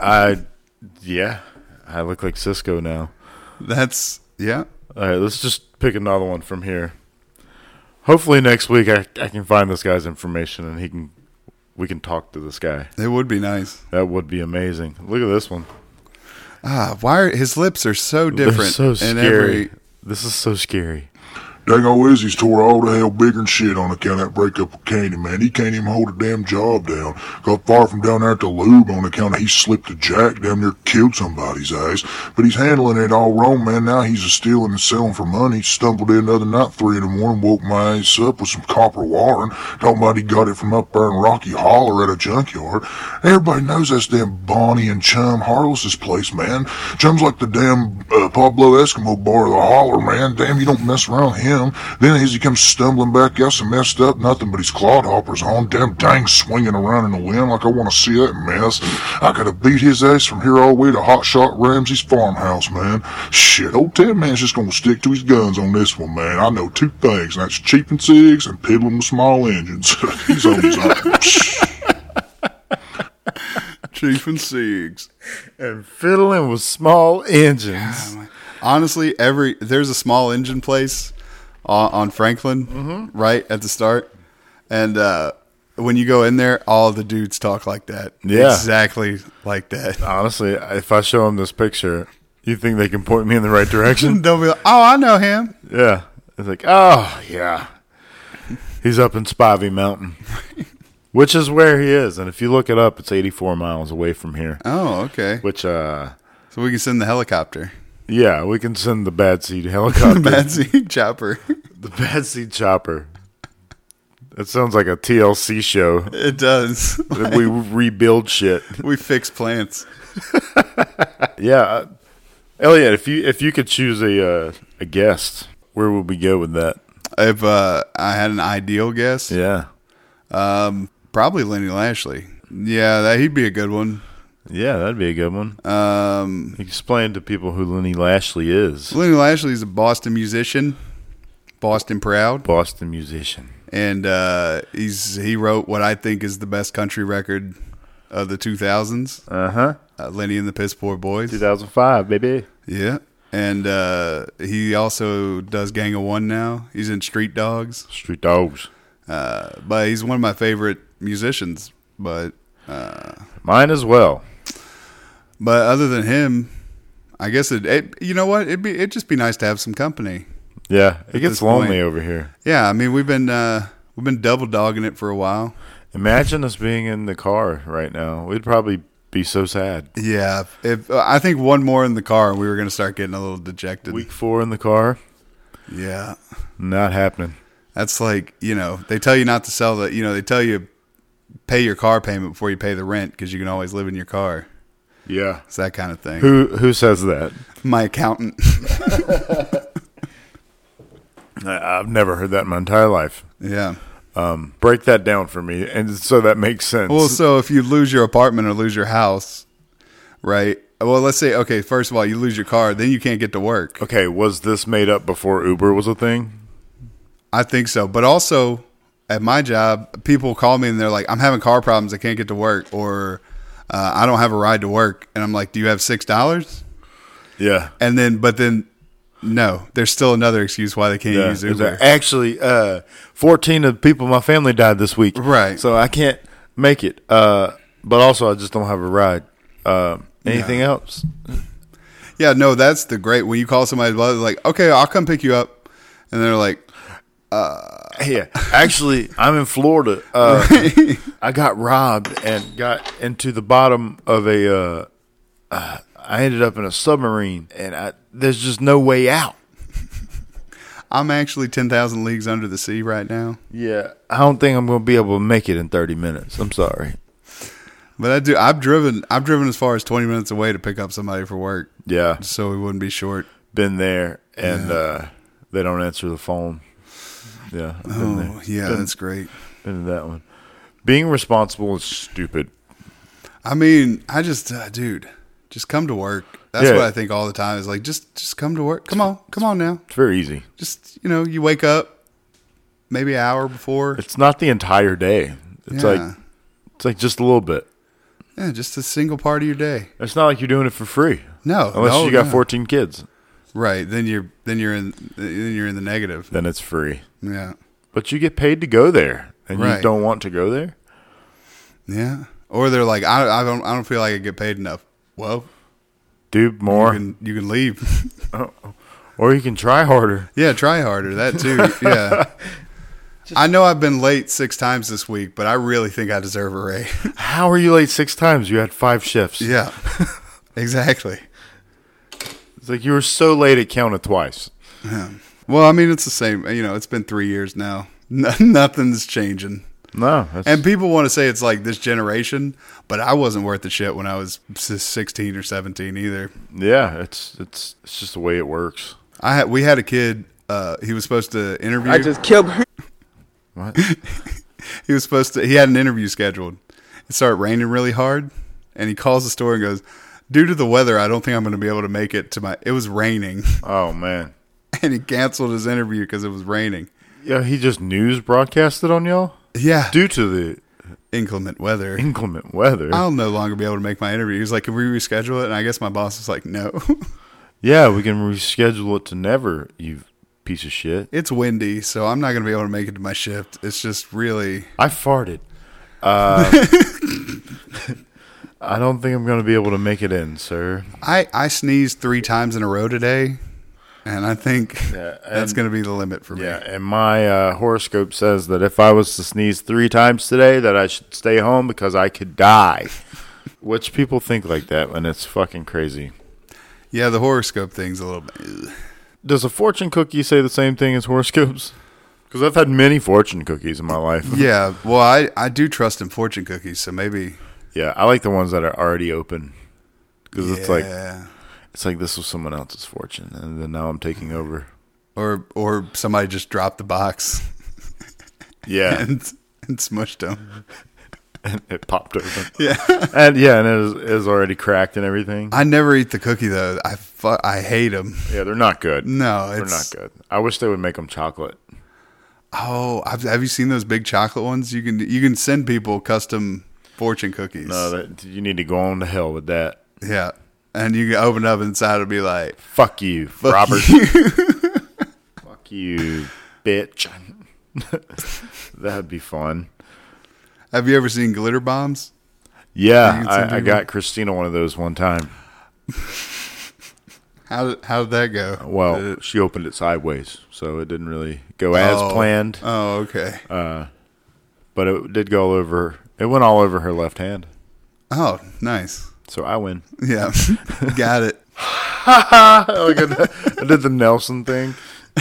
Yeah. I look like Cisco now. That's yeah. All right, let's just pick another one from here. Hopefully next week I can find this guy's information and we can talk to this guy. It would be nice. That would be amazing. Look at this one. Why his lips are so different? They're so in scary. This is so scary. Dang old Izzy's tore all the hell bigger than shit on account of that breakup with Candy, man. He can't even hold a damn job down. Got far from down there at the lube on account of he slipped a jack, damn near killed somebody's ass. But he's handling it all wrong, man. Now he's a stealing and selling for money. Stumbled in the other night, 3 in the morning, woke my ass up with some copper wiring. Talking about he got it from up there in Rocky Holler at a junkyard. Everybody knows that's damn Bonnie and Chum Harless's place, man. Chum's like the damn Pablo Eskimo bar of the holler, man. Damn, you don't mess around him. Then as he comes stumbling back out, so messed up, nothing but his clodhoppers on, damn dang swinging around in the wind like I want to see that mess. I could have beat his ass from here all the way to Hotshot Ramsey's farmhouse, man. Shit, old Ted Man's just gonna stick to his guns on this one, man. I know 2 things, and that's cheaping cigs and piddling with small engines. He's on his own. Chief and Siegs. And fiddling with small engines. Honestly, there's a small engine place on Franklin, right at the start, and when you go in there, all the dudes talk like that. Yeah. Exactly like that. Honestly, if I show them this picture, you think they can point me in the right direction? They'll be like, "Oh, I know him." Yeah. It's like, oh, yeah. He's up in Spivey Mountain, which is where he is. And if you look it up, it's 84 miles away from here. Oh, okay. Which, So we can send the helicopter. yeah, we can send the Bad Seed helicopter. Bad seat chopper. The Bad Seed chopper. That sounds like a TLC show. It does. We rebuild shit. We fix plants. Yeah. Elliot, if you could choose a guest, where would we go with that? If I had an ideal guess, Yeah. probably Lenny Lashley. Yeah, he'd be a good one. Yeah, that'd be a good one. Explain to people who Lenny Lashley is. Lenny Lashley's a Boston musician, Boston proud, Boston musician. and he wrote what I think is the best country record of the 2000s. Uh-huh. Lenny and the Piss Poor Boys. 2005, baby. Yeah, and he also does Gang of One now. He's in Street Dogs, Street Dogs. but he's one of my favorite musicians. But Mine as well. other than him, I guess you know what? It'd just be nice to have some company. Yeah, it this gets lonely point. over here. Yeah, I mean we've been double dogging it for a while. Imagine us being in the car right now. We'd probably be so sad. Yeah, if I think one more in the car, and we were going to start getting a little dejected. Week 4 in the car, Yeah, not happening. that's like they tell you not to sell the. They tell you pay your car payment before you pay the rent because you can always live in your car. Yeah. It's that kind of thing. Who says that? My accountant. I've never heard that in my entire life. Yeah. Break that down for me, and so that makes sense. Well, so if you lose your apartment or lose your house, right? Well, let's say, okay, first of all, you lose your car, then you can't get to work. Okay, was this made up before Uber was a thing? I think so. But also at my job, people call me and they're like, I'm having car problems. I can't get to work, or I don't have a ride to work. And I'm like, do you have $6? Yeah. And then, no, there's still another excuse why they can't use Uber. Actually, 14 of the people in my family died this week. Right. So I can't make it. But also, I just don't have a ride. Anything else? Yeah, no, that's the great. When you call somebody, like, okay, I'll come pick you up. And they're like, Yeah. Actually, I'm in Florida. I got robbed and got into the bottom of I ended up in a submarine, and there's just no way out. I'm actually 10,000 leagues under the sea right now. Yeah, I don't think I'm going to be able to make it in 30 minutes. I'm sorry. But I do. I've driven as far as 20 minutes away to pick up somebody for work. Yeah. So we wouldn't be short. Been there, and they don't answer the phone. Yeah. I've been there. Yeah, that's great. Been in that one. Being responsible is stupid. I mean, I just, dude, just come to work. That's what I think all the time is like, just come to work. Come on now. It's very easy. Just, you wake up maybe an hour before. It's not the entire day. It's like just a little bit. Yeah, just a single part of your day. It's not like you're doing it for free. No, unless you got 14 kids. Right. Then you're in the negative. Then it's free. Yeah. But you get paid to go there, and Right. you don't want to go there. Yeah. Or they're like, I don't feel like I get paid enough. Well, Do more, you can leave. or you can try harder. Yeah, try harder. That too. Yeah. I know I've been late 6 times this week, but I really think I deserve a raise. How are you late 6 times? You had 5 shifts. Yeah. Exactly. It's like you were so late it counted twice. Well, I mean, it's the same. It's been 3 years now. Nothing's changing. No. And people want to say it's like this generation, but I wasn't worth the shit when I was 16 or 17 either. Yeah, it's just the way it works. We had a kid. He was supposed to interview. I just killed her. What? He had an interview scheduled. It started raining really hard, and he calls the store and goes, due to the weather, I don't think I'm going to be able to make it it was raining. Oh, man. And he canceled his interview because it was raining. Yeah, he just news broadcasted on y'all? Yeah. Due to the Inclement weather. inclement weather. I'll no longer be able to make my interview. He was like, can we reschedule it? And I guess my boss was like, no. Yeah, we can reschedule it to never, you piece of shit. It's windy, so I'm not going to be able to make it to my shift. It's just really... I farted. I don't think I'm going to be able to make it in, sir. I sneezed 3 times in a row today, and I think that's going to be the limit for me. Yeah, and my horoscope says that if I was to sneeze 3 times today, that I should stay home because I could die. Which people think like that, and it's fucking crazy. Yeah, the horoscope thing's a little bit... Ugh. Does a fortune cookie say the same thing as horoscopes? Because I've had many fortune cookies in my life. Yeah, well, I do trust in fortune cookies, so maybe... Yeah, I like the ones that are already open. Because Yeah. it's like this was someone else's fortune, and then now I'm taking over. Or somebody just dropped the box Yeah. and smushed them. And it popped open. Yeah. And it is already cracked and everything. I never eat the cookie, though. I hate them. Yeah, they're not good. No, They're not good. I wish they would make them chocolate. Oh, have you seen those big chocolate ones? You can send people custom fortune cookies. No, you need to go on to hell with that. Yeah. And you can open up inside, it'll be like, Fuck you, fuck Robert. you. Fuck you, bitch. That'd be fun. Have you ever seen glitter bombs? Yeah, You can send I people- got Christina one of those one time. How did that go? Well, she opened it sideways, so it didn't really go as planned. Oh, okay. But it did go all over. It went all over her left hand. Oh, nice. So I win. Yeah. Got it. I did the Nelson thing.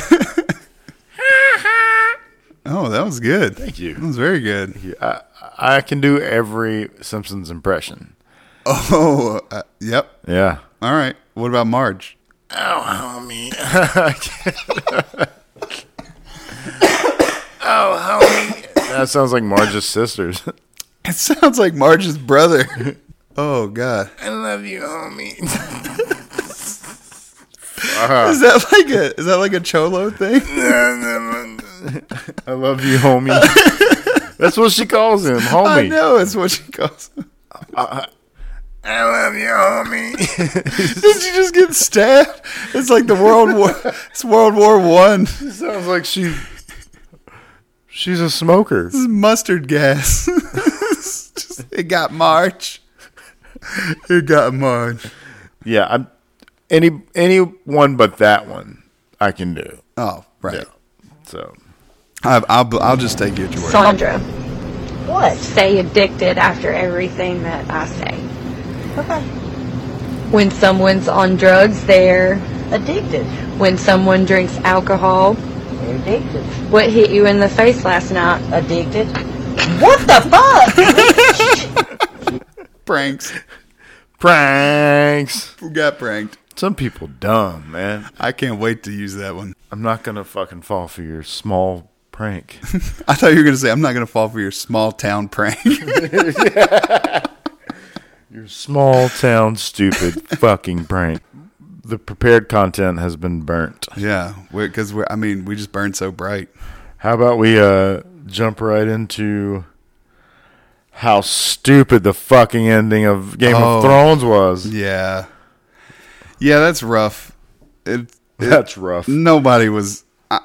Oh, that was good. Thank you. That was very good. I can do every Simpsons impression. Oh, yep. Yeah. All right. What about Marge? Oh, homie. Oh, homie. That sounds like Marge's sisters. It sounds like Marge's brother. Oh, God. I love you, homie. Is that like a Cholo thing? I love you, homie. That's what she calls him, homie. I know, it's what she calls him. I love you, homie. Did you just get stabbed? It's like it's World War One. Sounds like she's a smoker. This is mustard gas. It got March. It got March. Yeah, I'm any one but that one I can do. Oh, right. Yeah. So I'll just take you at your word. Sandra, What? stay addicted after everything that I say. Okay. When someone's on drugs, they're. Addicted. When someone drinks alcohol, They're addicted. what hit you in the face last night? Addicted. What the fuck? Pranks. pranks. Who got pranked? Some people dumb, man. I can't wait to use that one. I'm not gonna fucking fall for your small prank. I thought you were going to say, I'm not going to fall for your small town prank. Your small town stupid fucking prank. The prepared content has been burnt. Yeah, because we just burned so bright. How about we jump right into how stupid the fucking ending of Game of Thrones was? Yeah. Yeah, that's rough. That's rough. Nobody was...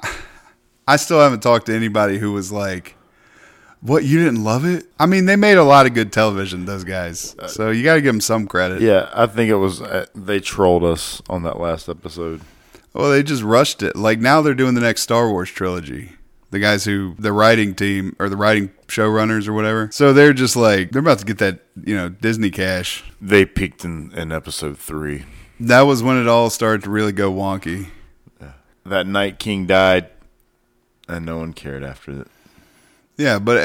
I still haven't talked to anybody who was like, what, you didn't love it? I mean, they made a lot of good television, those guys. So you got to give them some credit. Yeah, I think it was they trolled us on that last episode. Well, they just rushed it. Like, now they're doing the next Star Wars trilogy. The guys the writing team, or the writing showrunners or whatever. So they're just like, they're about to get that, Disney cash. They peaked in episode 3. That was when it all started to really go wonky. That Night King died, and no one cared after it. Yeah, but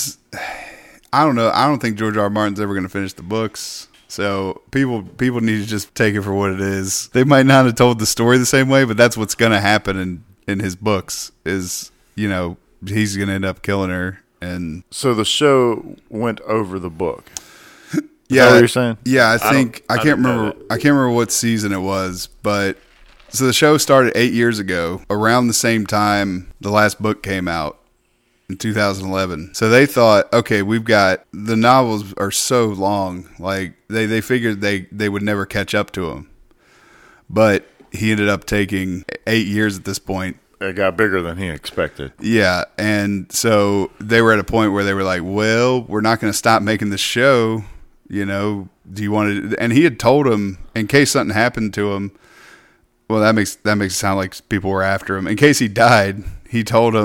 I don't know. I don't think George R. R. Martin's ever going to finish the books. So people need to just take it for what it is. They might not have told the story the same way, but that's what's going to happen in his books is, he's going to end up killing her. And So the show went over the book. Is yeah, that what you're saying? Yeah, I can't didn't know remember. that. I can't remember what season it was, but so the show started 8 years ago, around the same time the last book came out in 2011. So they thought, okay, the novels are so long, like they figured they would never catch up to him, but he ended up taking 8 years at this point. It got bigger than he expected. Yeah, and so they were at a point where they were like, well, we're not going to stop making the show. Do you want to? And he had told him, in case something happened to him. Well, that makes it sound like people were after him. In case he died, he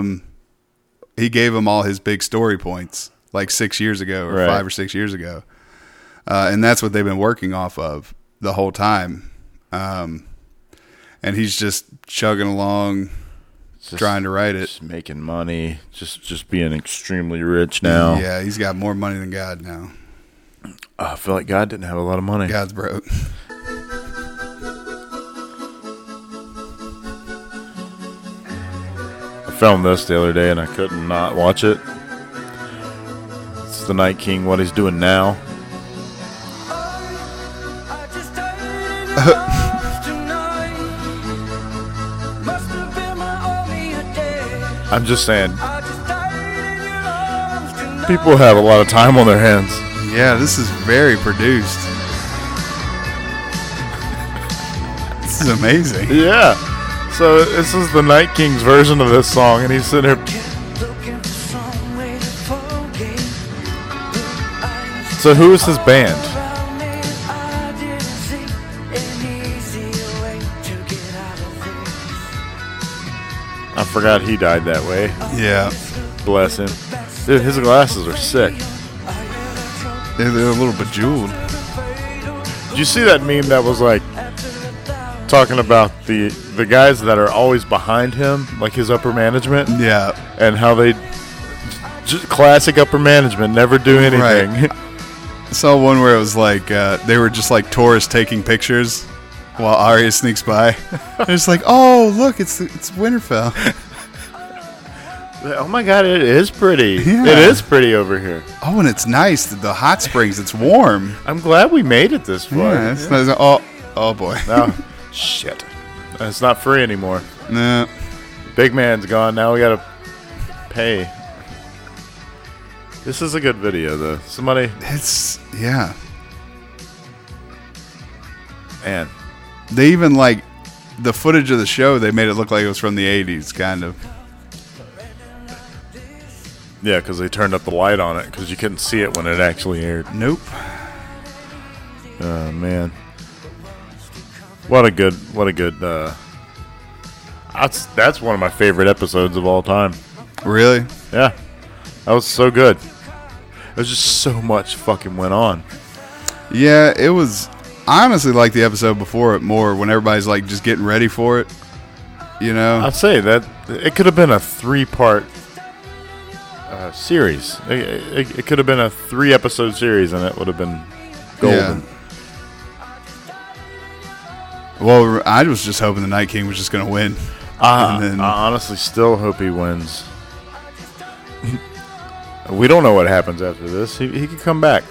gave him all his big story points like 6 years ago, or 5 or 6 years ago, and that's what they've been working off of the whole time. And he's just chugging along, trying to write it, Just making money, just being extremely rich now. Yeah, he's got more money than God now. I feel like God didn't have a lot of money. God's broke. I filmed this the other day and I couldn't not watch it. It's the Night King, what he's doing now. I'm just saying, people have a lot of time on their hands. Yeah, this is very produced. This is amazing. Yeah. So this is the Night King's version of this song, and he's sitting here. So who is his band? I forgot he died that way. Yeah, Bless him. Dude, his glasses are sick. they're a little bejeweled. Did you see that meme that was like talking about the guys that are always behind him, like his upper management, Yeah, and how they just classic upper management never do anything. Right. I saw one where it was like they were just like tourists taking pictures while Arya sneaks by. And it's like, oh look, it's Winterfell. Oh my god, it is pretty. Yeah. It is pretty over here. Oh, and it's nice. The hot springs. It's warm. I'm glad we made it this far. Yeah, it's nice. Oh boy. No, shit. It's not free anymore. No. Big man's gone. Now we gotta pay. This is a good video, though. Somebody, It's yeah. man, They even like the footage of the show. They made it look like it was from the 80s, kind of. yeah, because they turned up the light on it because you couldn't see it when it actually aired. Nope. Oh man, what a good. That's one of my favorite episodes of all time. Really? Yeah, that was so good. There's just so much fucking went on. Yeah, it was. I honestly like the episode before it more when everybody's like just getting ready for it. You know? I'd say that it could have been a 3-part series. It could have been a 3-episode series, and it would have been golden. Yeah. Well, I was just hoping the Night King was just going to win. And then- I honestly still hope he wins. We don't know what happens after this. He could come back.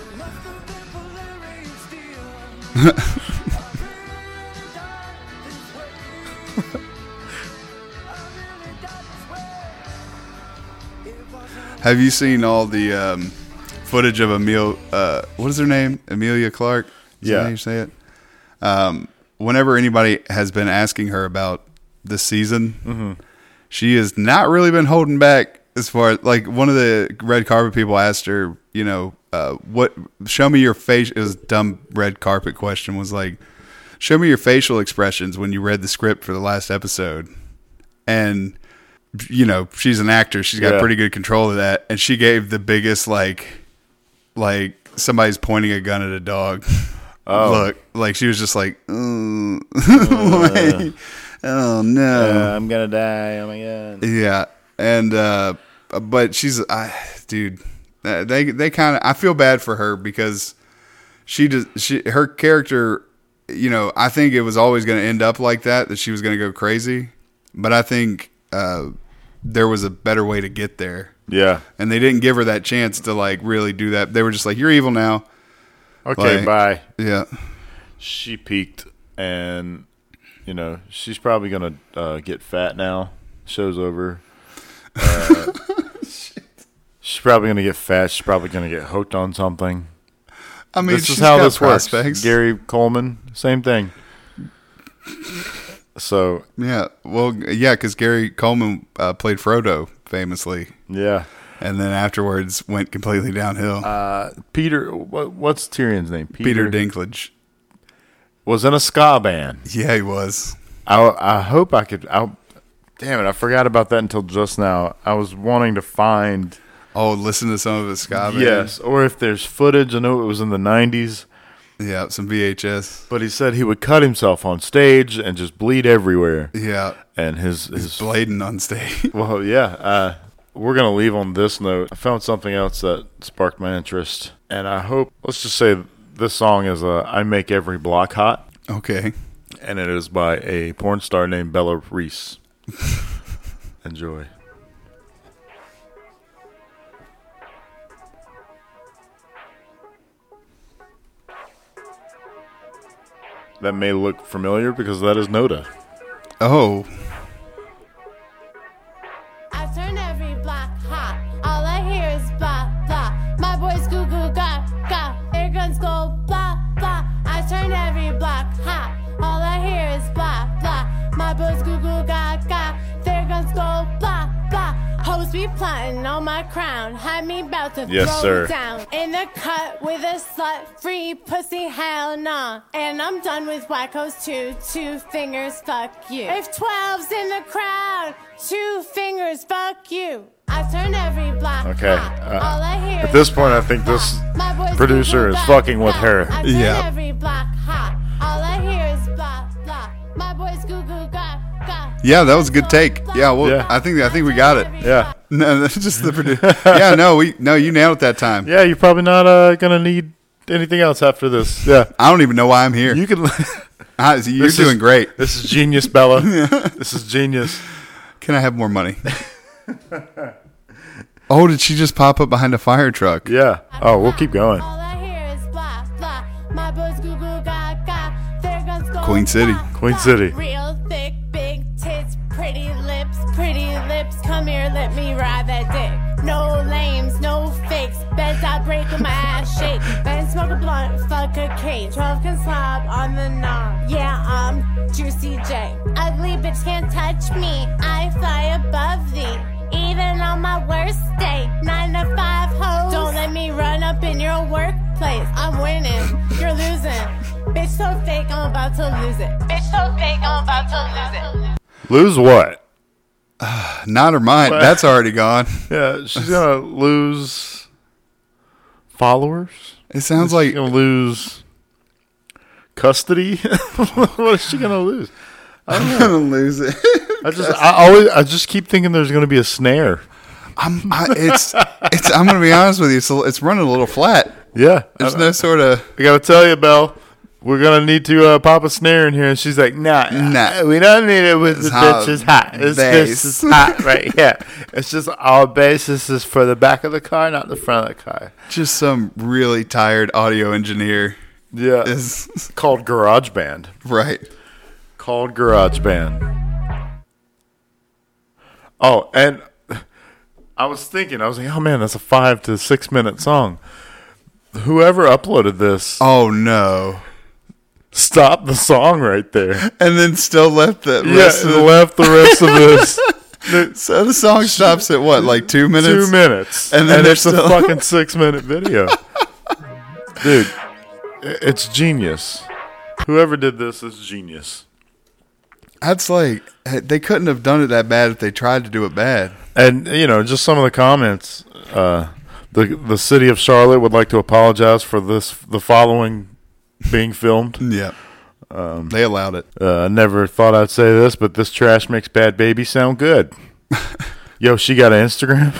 Have you seen all the footage of what is her name? Emilia Clarke? Is that Yeah. how you say it? Whenever anybody has been asking her about this season, she has not really been holding back as far as, like, one of the red carpet people asked her, you know, show me your face. It was a dumb red carpet question, was like, show me your facial expressions when you read the script for the last episode. And, you know, she's an actor. She's got Yeah. pretty good control of that. And she gave the biggest, like somebody's pointing a gun at a dog. Oh. Look, like she was just like, like, oh no. I'm gonna die. Oh my god. Yeah. And, but she's, dude, they kind of, I feel bad for her because her character, you know, I think it was always going to end up like that she was going to go crazy. But I think, there was a better way to get there. Yeah. And they didn't give her that chance to like really do that. They were just like, you're evil now. Okay. Like- Bye. Yeah. She peaked, and you know she's probably gonna get fat now. Show's over. She's probably gonna get fat. She's probably gonna get hooked on something. I mean, This is she's how got this works. prospects. Gary Coleman, same thing. So Yeah. Well, yeah, because Gary Coleman played Frodo famously. yeah, And then afterwards went completely downhill. Peter. What's Tyrion's name? Peter Dinklage. was in a ska band. Yeah, he was. I hope I could. Damn it! I forgot about that until just now. I was wanting to find. Oh, listen to some of his ska band. Yes, or if there's footage. I know it was in the 90s. Yeah, some VHS. But he said he would cut himself on stage and just bleed everywhere. Yeah. And his Blading on stage. well, yeah. We're gonna leave on this note. I found something else that sparked my interest, and I hope. Let's just say this song is "I Make Every Block Hot," Okay. and it is by a porn star named Bella Reese. Enjoy. That may look familiar because that is Noda. Oh. I turn every block hot. All I hear is blah, blah. My boys goo goo ga, ga. Their guns go blah, blah. I turn every block hot. All I hear is blah, blah. My boys goo goo ga, ga. Their guns go blah, blah. Hoes be plotting on my crown. Had me bout to Yes, throw sir. it down. In the cut with a slut. Free pussy, hell nah. And I'm done with wackos too. 2 fingers, fuck you. If 12's in the crowd, 2 fingers, fuck you. I turn every block Okay, hot. All I hear at this is point, I blah, think this blah. My boys producer goo is goo fucking ga, with ga. her. I turn Yeah. every block hot. All I hear is blah, blah. My boys goo goo ga, ga. Yeah, that was a good take. Yeah, well, Yeah. I think we got it. Yeah. No, that's just the producer. Yeah, no, you nailed it that time. Yeah, you're probably not gonna need anything else after this. Yeah. I don't even know why I'm here. You can. You're This doing is- great. This is genius, Bella. This is genius. Can I have more money? Oh, did she just pop up behind a fire truck? Yeah. Oh, we'll keep going. All I hear is blah, blah. My boys goo goo ga, ga. Their guns go Queen City. blah, Queen blah. City. Real thick, big tits, pretty lips, pretty lips. Come here, let me ride that a cage. 12 can slob on the knob. Yeah, I'm Juicy J. Ugly bitch can't touch me. I fly above thee. Even on my worst day. 9 to 5 hoes. Don't let me run up in your workplace. I'm winning. You're losing. Bitch so fake, I'm about to lose it. Bitch so fake, I'm about to lose it. Lose what? Not her mind. That's already gone. Yeah, she's gonna lose followers. It sounds She's like gonna lose custody. What is she gonna lose? I'm gonna lose it. I just keep thinking there's gonna be a snare. I'm gonna be honest with you. It's running a little flat. Yeah, There's no sort of. I gotta tell you, Belle, we're gonna need to pop a snare in here. And she's like, nah, we don't need it with the bitch is hot. This is hot right here. It's just our bass. This is for the back of the car, not the front of the car. Just some really tired audio engineer. Yeah, Is called GarageBand. right. Called GarageBand. Oh, and I was like, oh man, that's a 5 to 6 minute song. Whoever uploaded this, Oh no! stopped the song right there. And then still left the Yeah, rest of left the rest of this. So the song stops at what, like 2 minutes? 2 minutes. And then it's there's a still- fucking 6 minute video. Dude, it's genius. Whoever did this is genius. That's like they couldn't have done it that bad if they tried to do it bad. And, just some of the comments. The city of Charlotte would like to apologize for the following being filmed. Yeah, they allowed it. I never thought I'd say this, but this trash makes Bad Baby sound good. Yo, she got an Instagram.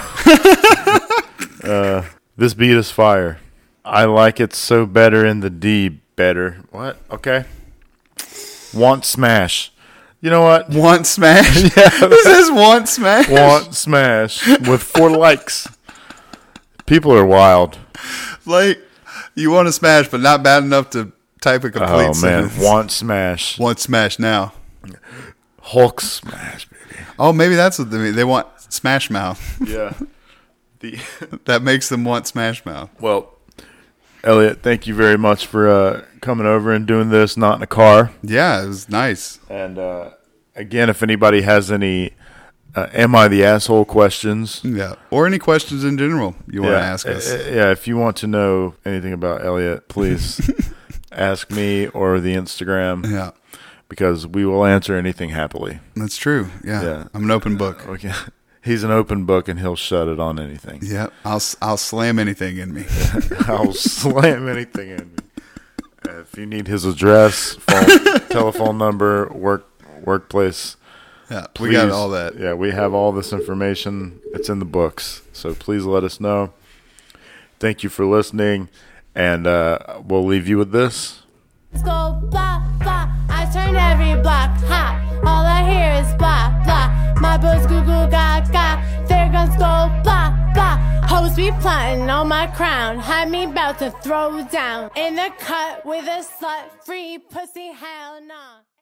This beat is fire. I like it so better in the D. Better. What? Okay. Want smash. You know what? Want smash? Yeah, this is want smash. Want smash with 4 likes. People are wild. Like you want to smash, but not bad enough to type a complete Oh man, sentence. want smash. Want smash now. Hulk smash, baby. Oh, maybe that's what they mean. They want smash mouth. Yeah. That makes them want smash mouth. Well, Elliot, thank you very much for coming over and doing this, not in a car. Yeah, it was nice. And again, if anybody has any am I the asshole questions, Yeah, or any questions in general you want to ask us. Yeah, if you want to know anything about Elliot, please ask me or the Instagram. Yeah, Because we will answer anything happily. that's true. Yeah, Yeah. I'm an open book. Okay. He's an open book and he'll shut it on anything. Yeah, I'll slam anything in me. I'll slam anything in me. If you need his address, telephone number, workplace. Yeah, we got all that. Yeah, we have all this information. It's in the books. So please let us know. Thank you for listening. And we'll leave you with this. Let's go blah blah. I turn every block hot. All I hear is blah blah. My boys goo goo gaga. Their guns go blah blah. Hoes be plotting on my crown. Had me about to throw down in the cut with a slut. Free pussy, hell nah.